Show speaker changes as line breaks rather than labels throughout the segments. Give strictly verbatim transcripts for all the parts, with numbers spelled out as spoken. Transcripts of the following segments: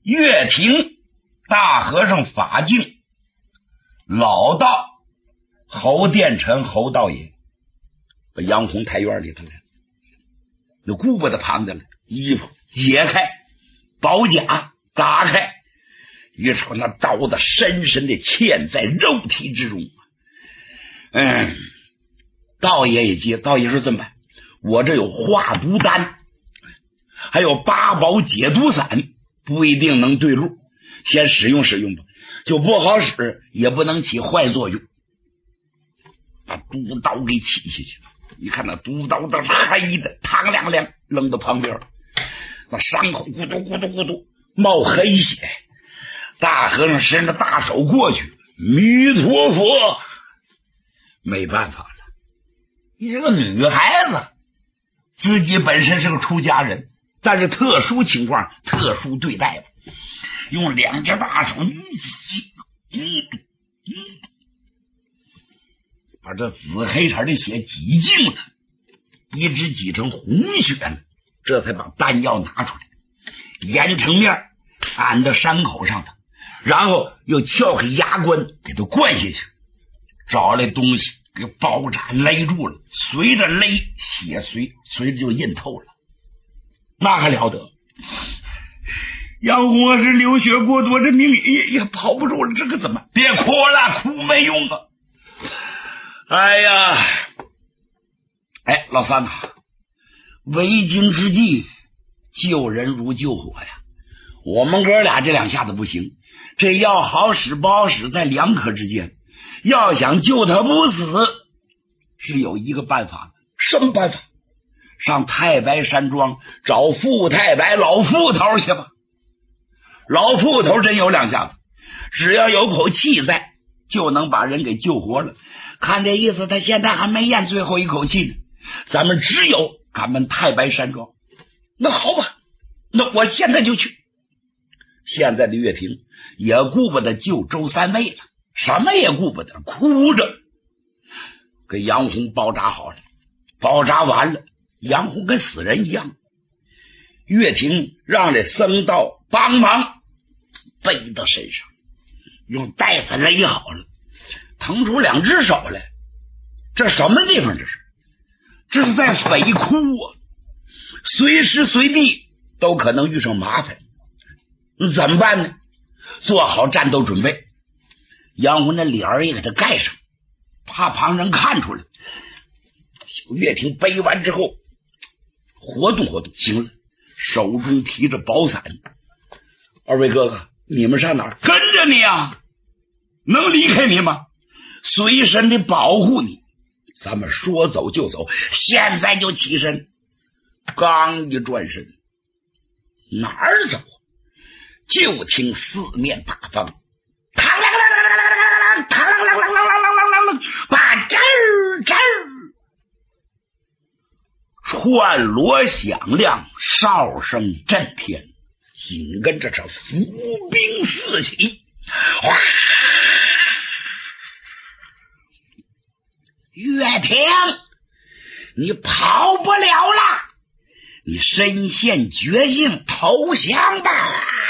乐亭大和尚法净，老道侯殿臣侯道爷，把杨洪抬院里头来了。那顾不得旁的了，衣服解开，宝甲打开，于是那刀子深深的嵌在肉体之中。嗯，道爷也接，道爷说怎么办？我这有化毒丹，还有八宝解毒散，不一定能对路，先使用使用吧，就不好使，也不能起坏作用。把毒刀给起下去了，一看那毒刀都是黑的，汤亮亮，扔到旁边，那伤口咕嘟咕嘟咕嘟冒黑血。大和尚伸着大手过去，弥陀佛，没办法了，你这个女孩子自己本身是个出家人，但是特殊情况特殊对待吧，用两只大手一挤一堵一堵，把这紫黑色的血挤净了，一直挤成红血了，这才把丹药拿出来，研成面按到伤口上头，然后又撬开牙关给它灌下去，找来东西给包扎勒住了，随着勒血随随着就印透了，那还了得！杨洪是流血过多，这命也也跑不住了，这个怎么？别哭了，哭没用啊！哎呀，哎，老三呐，为经之计，救人如救火呀！我们哥俩这两下子不行，这药好使不好使在两可之间。要想救他不死，是有一个办法。什么办法？上太白山庄找傅太白老傅头去吧。老傅头真有两下子，只要有口气在，就能把人给救活了。看这意思，他现在还没咽最后一口气呢。咱们只有赶奔太白山庄。那好吧，那我现在就去。现在的乐平也顾不得救周三位了，什么也顾不得，哭着给杨洪包扎好了。包扎完了，杨洪跟死人一样。乐平让这僧道帮忙背到身上，用带子勒好了，腾出两只手来。这什么地方？这是这是在匪窟啊，随时随地都可能遇上麻烦。怎么办呢？做好战斗准备。杨洪的脸儿也给他盖上，怕旁人看出来。小乐亭背完之后活动活动，行了，手中提着宝伞。二位哥哥，你们上哪儿？跟着你啊，能离开你吗？随身的保护你。咱们说走就走，现在就起身。刚一转身，哪儿走？就听四面八方嘡啷啷啷啷啷啷啷啷啷啷啷啷，把吱吱串锣响亮，哨声震天，紧跟着这伏兵四起。哗！乐亭，你跑不了了，你身陷绝境，投降吧！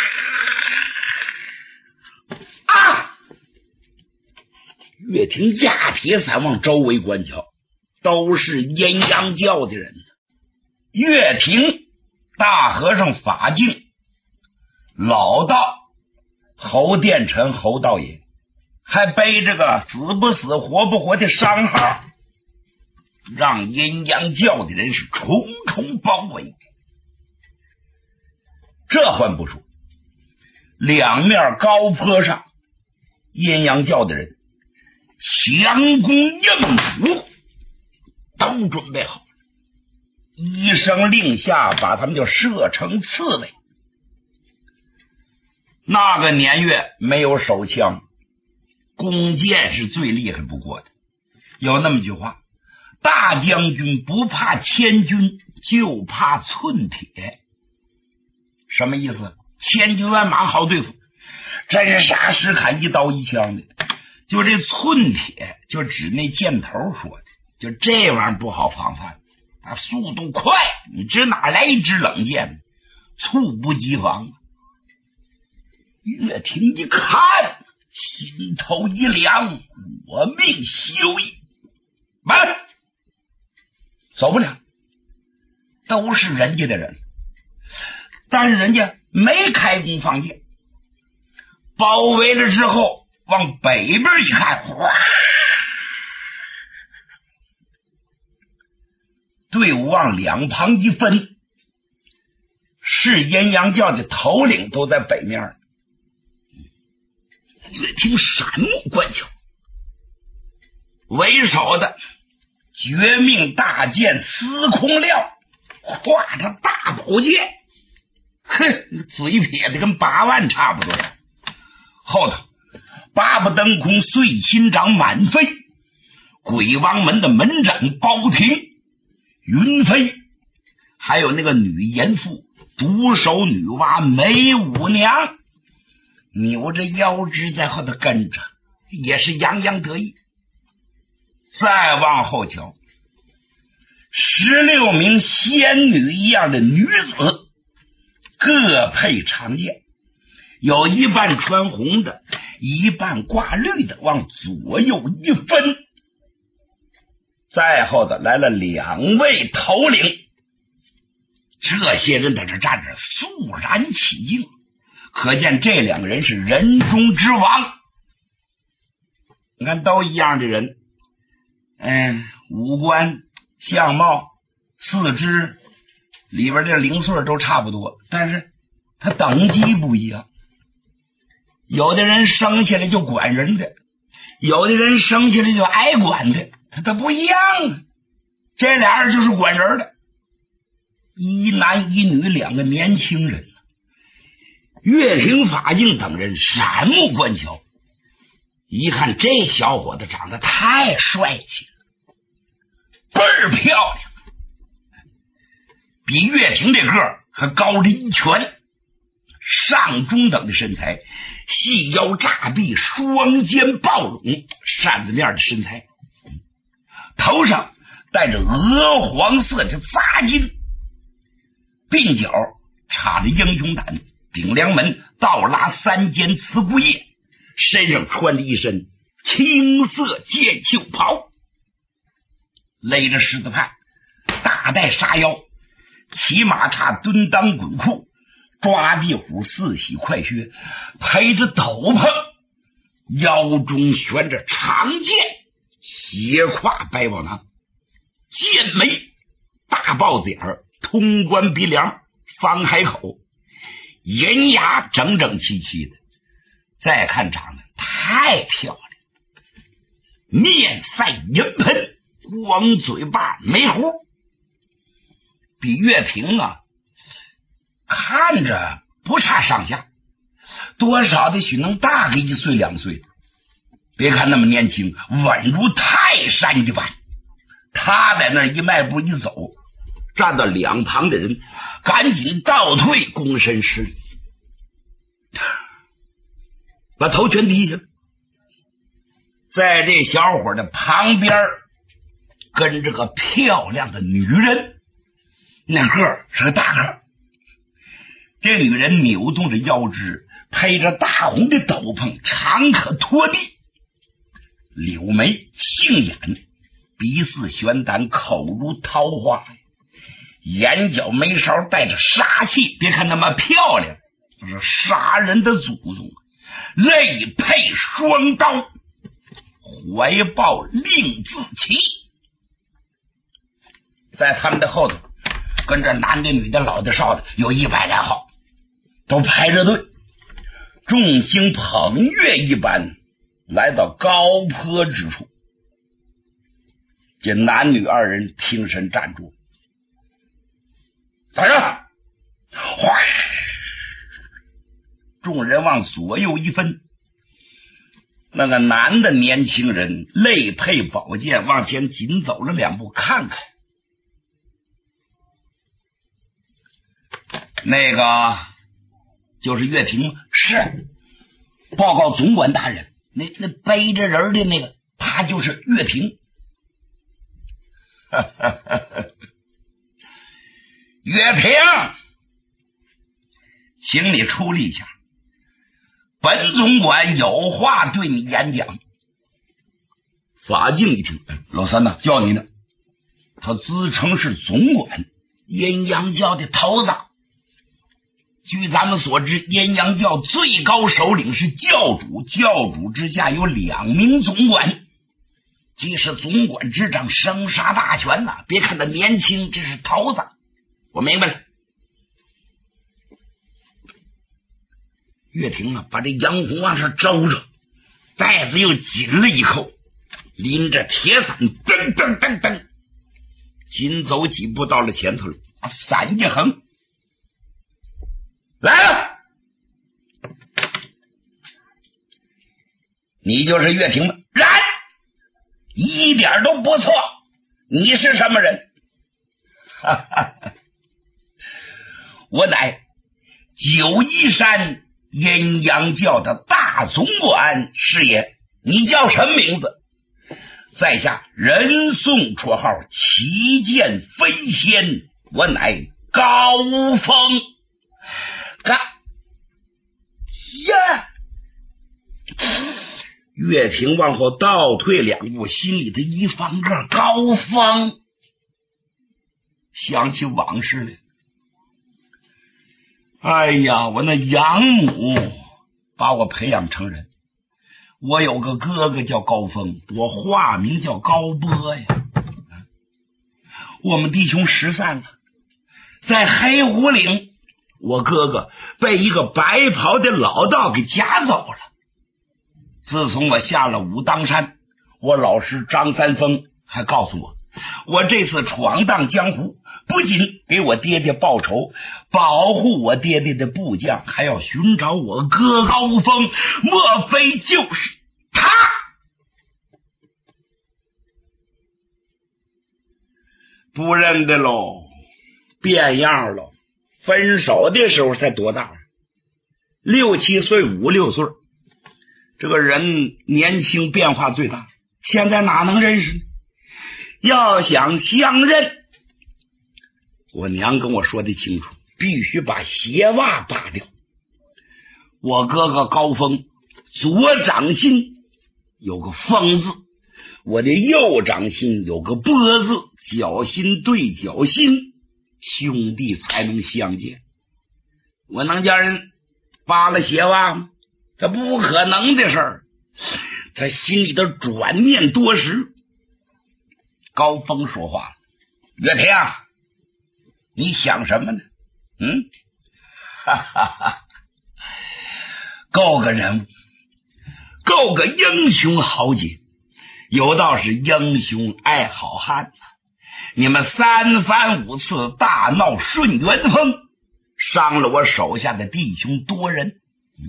啊！乐亭架铁伞往周围观瞧，都是阴阳教的人。乐亭大和尚法净，老道侯殿臣侯道爷，还背着个死不死活不活的伤号，让阴阳教的人是重重包围。这还不说，两面高坡上阴阳教的人强攻硬堵都准备好了，一声令下，把他们就射成刺猬。那个年月没有手枪，弓箭是最厉害不过的。有那么句话，大将军不怕千军，就怕寸铁。什么意思？千军万马好对付，真杀实砍，一刀一枪的。就这寸铁，就指那箭头说的，就这玩意儿不好防范，它速度快，你知哪来一支冷箭？猝不及防。 岳霆一看，心头一凉，我命休矣！慢，走不了，都是人家的人，但是人家没开弓放箭，包围了之后往北边一看，哗，队伍往两旁一分，是阴阳教的头领都在北面。岳霆闪目观瞧，为首的绝命大剑司空廖挎着大宝剑，哼，嘴撇的跟八万差不多。后头八不登空碎心掌满飞，鬼王门的门长包廷、云飞，还有那个女严妇独守女娲梅五娘，扭着腰肢在后头跟着，也是洋洋得意。再往后瞧，十六名仙女一样的女子，各配长剑，有一半穿红的，一半挂绿的，往左右一分。再后的来了两位头领，这些人在这站着肃然起敬，可见这两个人是人中之王。你看都一样的人，嗯，五官相貌四肢里边这零碎都差不多，但是他等级不一样，有的人生下来就管人的，有的人生下来就挨管的，他他不一样啊。这俩人就是管人的，一男一女两个年轻人。岳霆、法镜等人闪目观瞧，一看这小伙子长得太帅气了，倍儿漂亮，比岳霆这个还高着一拳，上中等的身材，细腰炸臂，双肩抱拢，扇子面的身材，头上戴着鹅黄色的扎金，鬓角插着英雄胆，顶梁门倒拉三尖刺骨叶，身上穿着一身青色箭袖袍，勒着狮子帕，大带沙腰，骑马叉蹲裆滚裤，抓地虎四喜快靴，配着斗篷，腰中悬着长剑，斜挎百宝囊，剑眉大豹子眼儿，通关鼻梁，方海口，银牙整整齐齐的。再看长得太漂亮，面赛银喷，光嘴巴没胡，比岳霆啊看着不差上下，多少的许能大个一岁两岁。别看那么年轻，稳如泰山一般。他在那一迈步一走，站到两旁的人赶紧倒退，躬身施礼，把头全低下了。在这小伙的旁边跟着个漂亮的女人，那个是个大个，这女人扭动着腰肢，配着大红的斗篷，长可拖地，柳眉杏眼，鼻似玄丹，口如桃花，眼角眉梢带着杀气。别看那么漂亮，这是杀人的祖宗，肋配双刀，怀抱令字旗。在他们的后头跟着男的女的老的少的有一百来号，都排着队，众星捧月一般来到高坡之处。这男女二人挺身站住，走上，哗！众人往左右一分，那个男的年轻人肋配宝剑，往前紧走了两步，看看那个就是岳霆吗？是。报告总管大人，那那背着人的那个，他就是岳霆。岳霆，请你出力一下， 本总管有话对你演讲。法镜一听，老三呐，叫你呢。他自称是总管，阴阳教的头子。据咱们所知，阴阳教最高首领是教主，教主之下有两名总管，既是总管执掌生杀大权呐、啊。别看他年轻，这是头子。我明白了。岳霆啊，把这杨红往上招着，袋子又紧了一口，拎着铁伞，噔噔噔噔，紧走几步到了前头了，伞一横，来了，你就是岳霆吗？然，一点都不错。你是什么人？哈哈哈，我乃九嶷山阴阳教的大总管是也。你叫什么名字？在下人送绰号旗剑飞仙，我乃高峰。高呀！岳霆往后倒退两步，心里的一翻个高峰，想起往事来。哎呀，我那养母把我培养成人，我有个哥哥叫高峰，我化名叫高波呀。我们弟兄失散了，在黑虎岭，我哥哥被一个白袍的老道给夹走了。自从我下了武当山，我老师张三丰还告诉我，我这次闯荡江湖，不仅给我爹爹报仇，保护我爹爹的部将，还要寻找我哥高峰，莫非就是他？不认得喽，变样喽。分手的时候才多大？六七岁，五六岁。这个人年轻变化最大，现在哪能认识呢？要想相认，我娘跟我说的清楚，必须把鞋袜扒掉。我哥哥高峰左掌心有个锋字，我的右掌心有个波字，脚心对脚心，兄弟才能相见。我能叫人扒了鞋袜吗？这不可能的事儿。他心里的转念多时。高峰说话了：岳霆啊，你想什么呢？嗯，哈哈哈，够个人物，够个英雄豪杰，有道是英雄爱好汉。你们三番五次大闹顺元峰，伤了我手下的弟兄多人。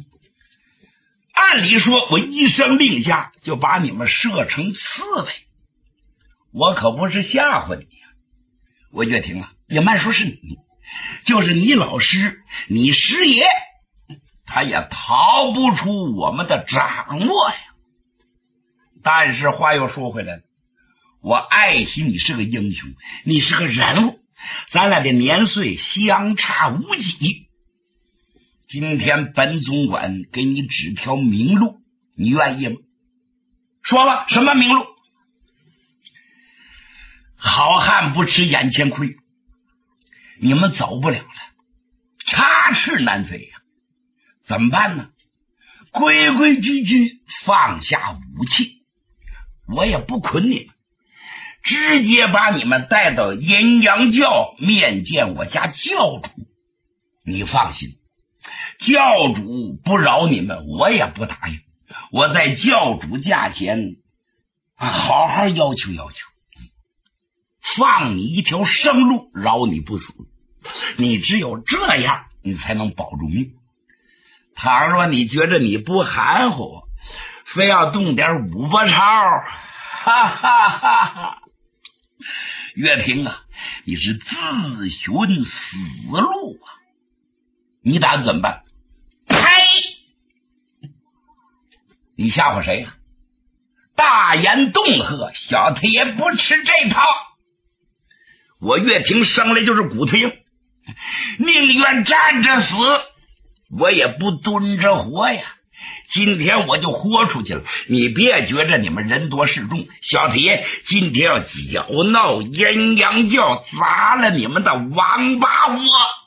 按理说我一声令下就把你们射成刺猬，我可不是吓唬你呀。我岳霆啊，也慢说是你，就是你老师你师爷，他也逃不出我们的掌握呀。但是话又说回来了，我爱惜你是个英雄，你是个人物，咱俩的年岁相差无几。今天本总管给你指条明路，你愿意吗？说吧，什么明路？好汉不吃眼前亏，你们走不了了，插翅难飞呀、啊！怎么办呢？规规矩矩放下武器，我也不捆你们，直接把你们带到阴阳教面见我家教主。你放心，教主不饶你们，我也不答应。我在教主驾前啊，好好要求要求，放你一条生路，饶你不死。你只有这样，你才能保住命。倘若你觉着你不含糊，非要动点五八超，哈哈哈哈！岳霆啊，你是自寻死路啊！你打算怎么办？呸！你吓唬谁呀、啊？大言恫吓，小子也不吃这套。我岳霆生来就是骨头硬，宁愿站着死，我也不蹲着活呀！ 今天我就豁出去了，你别觉着你们人多势众，小子爷今天要搅闹阴阳教，砸了你们的王八窝。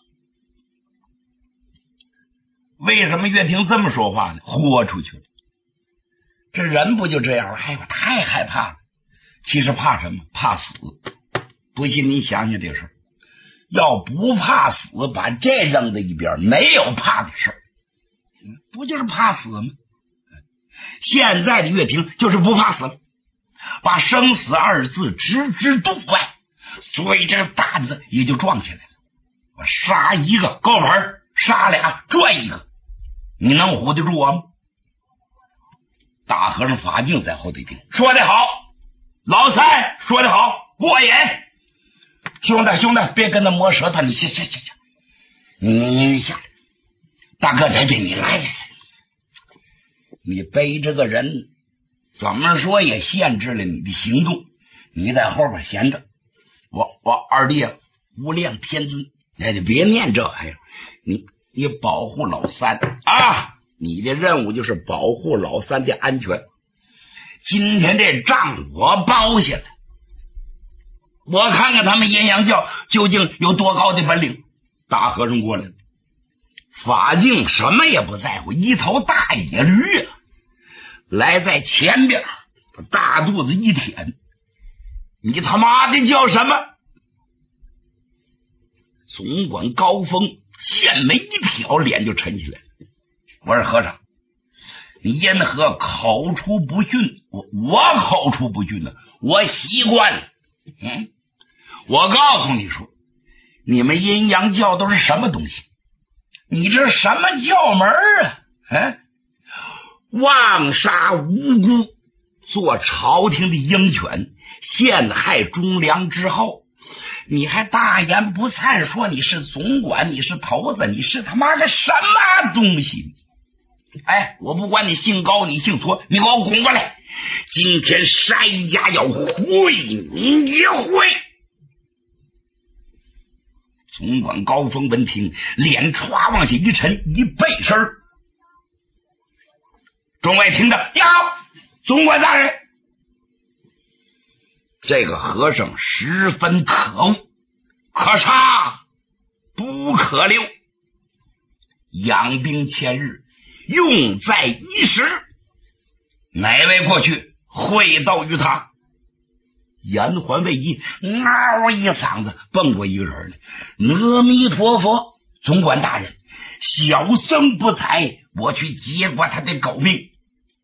为什么岳霆这么说话呢？豁出去了。这人不就这样？哎呦，太害怕了。其实怕什么？怕死。不信你想想这事儿，要不怕死，把这扔在一边，没有怕的事儿，不就是怕死吗？现在的岳霆就是不怕死了，把生死二字置之度外，所以这个担子也就壮起来了。我杀一个够本，杀俩赚一个，你能唬得住我吗？大和尚法镜在后头听，说得好，老三说得好，过瘾。兄弟兄弟，别跟他磨舌头，你下下下下，你下来。大哥在这，你来来来，你背这个人，怎么说也限制了你的行动。你在后边闲着，我我二弟无量天尊，哎，你别念这玩意儿，你你保护老三啊！你的任务就是保护老三的安全。今天这账我包下来，我看看他们阴阳教究竟有多高的本领。大和尚过来了，法镜什么也不在乎，一头大野驴来在前边，大肚子一舔，你他妈的叫什么？总管高峰线眉一挑，脸就沉起来了。我说和尚，你因何口出不逊？我我口出不逊呢，我习惯了。嗯，我告诉你说，你们阴阳教都是什么东西？你这什么教门啊？哎，妄杀无辜，做朝廷的鹰犬，陷害忠良之后，你还大言不惭说你是总管，你是头子，你是他妈个什么东西？哎，我不管你姓高你姓矬，你给我滚过来！今天山家要会你一会。总管高峰闻听，脸歘往下一沉，一背身。众位听着，呀，总管大人，这个和尚十分可恶，可杀不可留，养兵千日，用在一时，哪位过去会斗于他？延缓未尽，嗷一嗓子蹦过一个人来，阿弥陀佛，总管大人，小僧不才，我去结果他的狗命。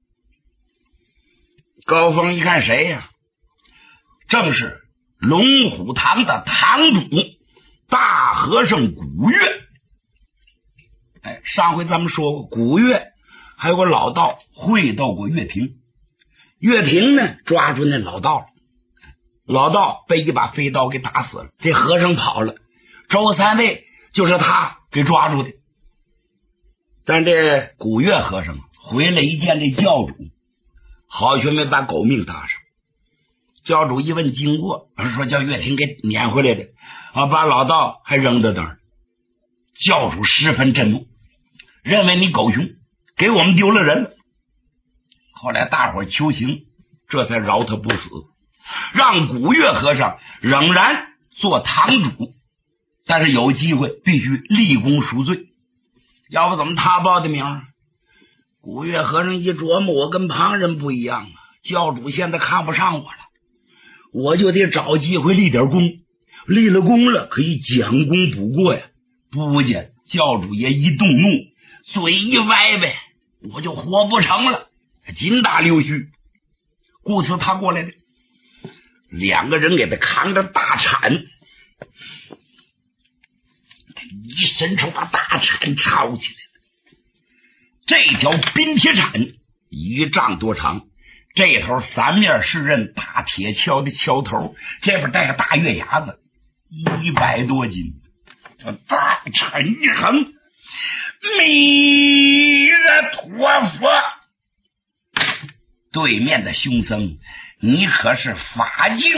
高峰一看谁呀、啊？正是龙虎堂的堂主大和尚古月。哎，上回咱们说过，古月还有个老道会斗过岳霆，岳霆呢抓住那老道了，老道被一把飞刀给打死了，这和尚跑了，周三位就是他给抓住的。但这古月和尚回来一见这教主，好学没把狗命搭上。教主一问经过，说叫岳霆给撵回来的啊，把老道还扔在那儿。教主十分震怒，认为你狗熊给我们丢了人了。后来大伙求情，这才饶他不死，让古月和尚仍然做堂主，但是有机会必须立功赎罪，要不怎么他报的名？古月和尚一琢磨，我跟旁人不一样啊，教主现在看不上我了，我就得找机会立点功，立了功了可以将功补过呀。不见教主爷一动怒，嘴一歪呗，我就活不成了，金大溜须。故此他过来的，两个人给他扛着大铲，他一伸手把大铲抄起来了。这条冰铁铲一丈多长，这头三面是刃大铁锹的锹头，这边带个大月牙子，一百多斤。这大铲一横，弥勒陀佛！对面的凶僧，你可是法镜。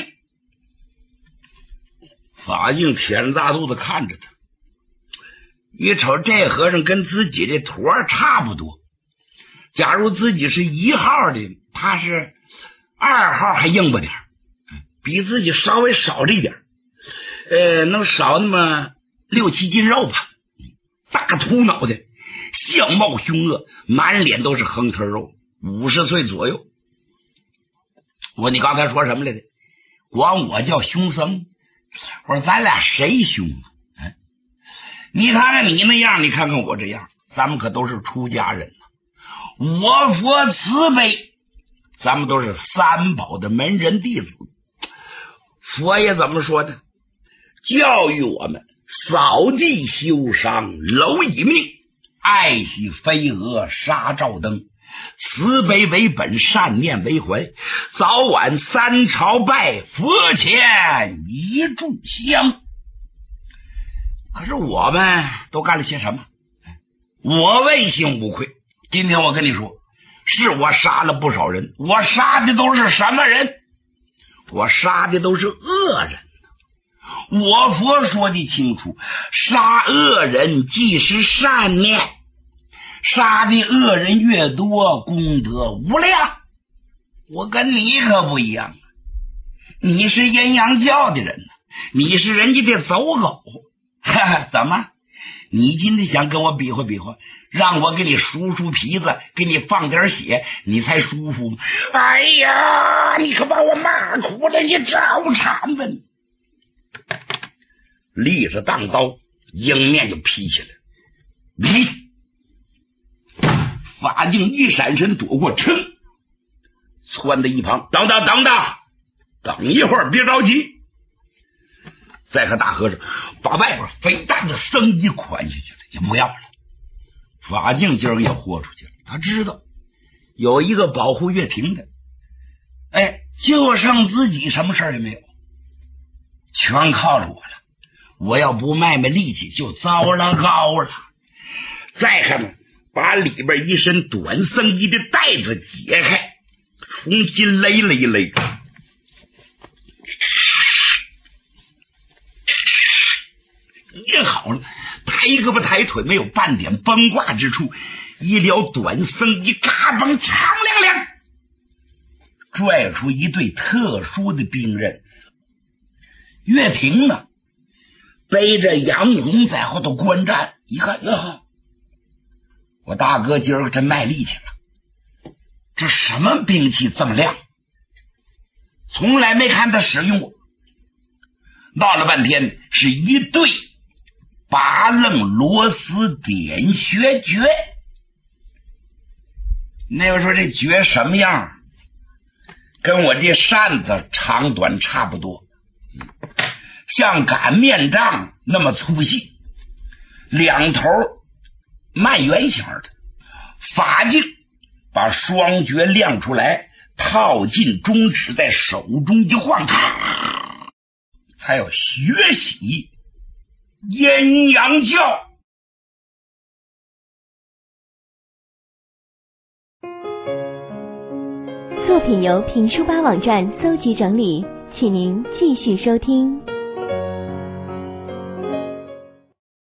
法镜舔着大肚子看着他，一瞅这和尚跟自己的徒儿差不多， 假如自己是一号的，他是二号还硬巴点，比自己稍微少这一点，呃，能少那么六七斤肉吧。大秃脑袋，相貌凶恶，满脸都是横刺肉，五十岁左右。我说你刚才说什么来着？管我叫凶僧。我说咱俩谁凶啊？哎，你看看你那样，你看看我这样，咱们可都是出家人呐。我佛慈悲，咱们都是三宝的门人弟子。佛爷怎么说的？教育我们扫地修伤蝼蚁命，爱惜飞蛾杀照灯，慈悲为本，善念为怀，早晚三朝拜，佛前一炷香。可是我们都干了些什么？我问心无愧。今天我跟你说，是我杀了不少人。我杀的都是什么人？我杀的都是恶人。我佛说的清楚，杀恶人即是善念，杀的恶人越多，功德无量。我跟你可不一样，你是阴阳教的人呢，你是人家的走狗。哈哈，怎么？你今天想跟我比划比划，让我给你梳梳皮子，给你放点血，你才舒服吗？哎呀，你可把我骂哭了，你找茬吧你！立着当刀，迎面就劈起来。你法镜一闪身躲过，噌，窜到一旁，等等等等，等一会儿，别着急。再和大和尚把外边肥大的僧衣捆下去了，也不要了。法镜今儿也豁出去了，他知道有一个保护岳平的，哎，就剩自己什么事儿也没有，全靠着我了。我要不卖卖力气，就糟了糕了。再看看，把里边一身短僧衣的带子解开，重新勒了一勒。也好了，抬胳膊抬腿，没有半点崩挂之处，一撩短僧衣，嘎嘣长亮亮，拽出一对特殊的兵刃。岳平呢，背着杨勇在后头观战，一看呀，我大哥今儿个真卖力气了，这什么兵器这么亮，从来没看他使用过。闹了半天是一对八楞螺丝点穴诀。那个说这诀什么样？跟我这扇子长短差不多，像擀面杖那么粗细，两头慢圆形的。法镜把双诀亮出来，套进中指，在手中一晃，才有学习阴阳教。
作品由评书吧网站搜集整理，请您继续收听。